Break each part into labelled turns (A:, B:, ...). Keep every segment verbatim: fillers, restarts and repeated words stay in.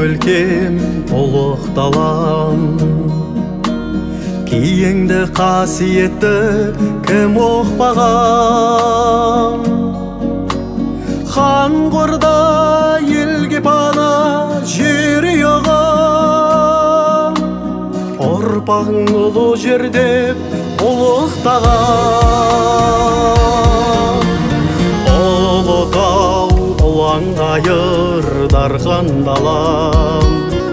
A: өлкем ұлық далам, киеңді қасиетті кім оқпаған. Хан қорда елге пана жер ұйыған, ұрпағың ұлы жердеп ұлықтаған. Ұлытау ұлаңғайыр дархан далам,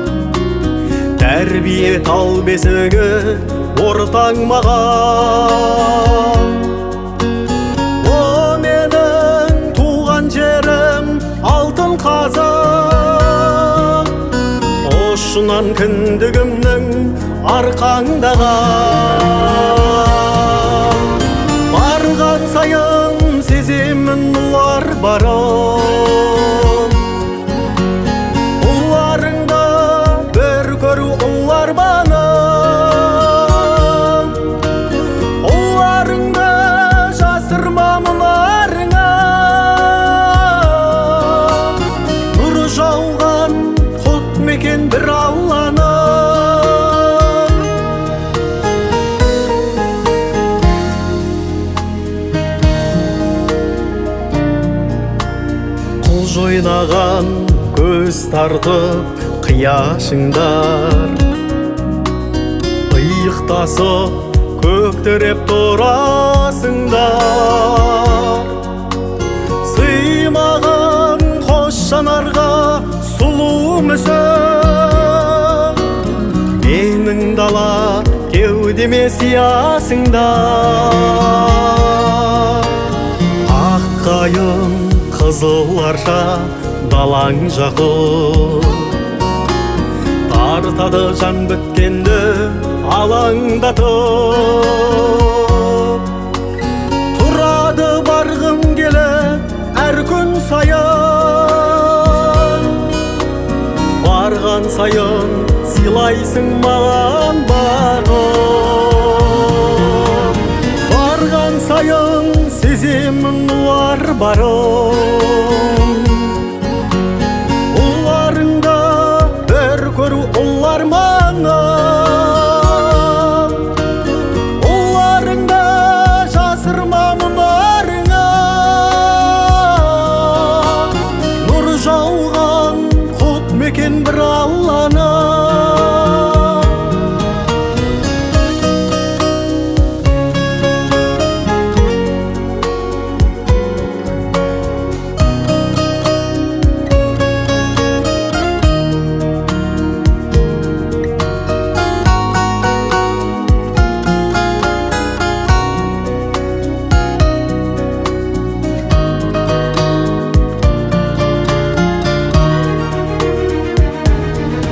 A: тәрбие тал бесігі ортаң маған. О менің туған жерім алтын қазақ, ұшынан кіндігімнің арқаңдаған. Барған сайын сеземін ұлар барын, ұларыңда бір көру ұлар банын. Ұларыңды жасырма мұнарыңа, нұры жауған құт мекен бір Алланы. Жойнаған көз тартып қияшыңдар, иықтасып көктіреп тұрасыңдар. Сыймаған қос жанарға сұлу мүсін, менің дала кеудеме сиясыңдар. Ақ қайын қызыл арша далаң жақын, тартады жан біткенді алаңдатып. Тұрады барғым келіп әр күн сайын, барған сайын сыйлайсың маған бағым. Барған сайын сеземін ұлар барын, ұларыңда бір көру ұлар маңын. Ұларыңда жасырма мұнарыңа, нұр жауған құт мекен бір Алланы.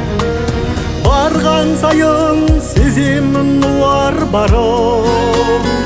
A: Барған сайын сеземін ұлар барын,